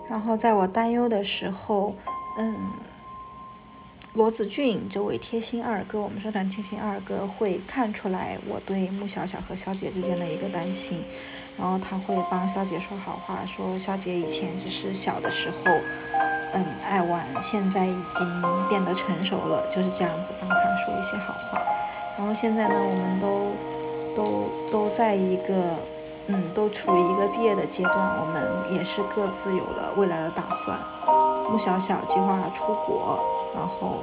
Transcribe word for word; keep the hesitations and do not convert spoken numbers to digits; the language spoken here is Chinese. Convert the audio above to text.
然后在我担忧的时候，嗯，罗子俊这位贴心二哥，我们社团贴心二哥会看出来我对穆小小和肖姐之间的一个担心，然后他会帮肖姐说好话，说肖姐以前只是小的时候，嗯，爱玩，现在已经变得成熟了，就是这样子帮他说一些好话。然后现在呢，我们都都都在一个，嗯，都处于一个毕业的阶段，我们也是各自有了未来的打算。穆小小计划出国，然后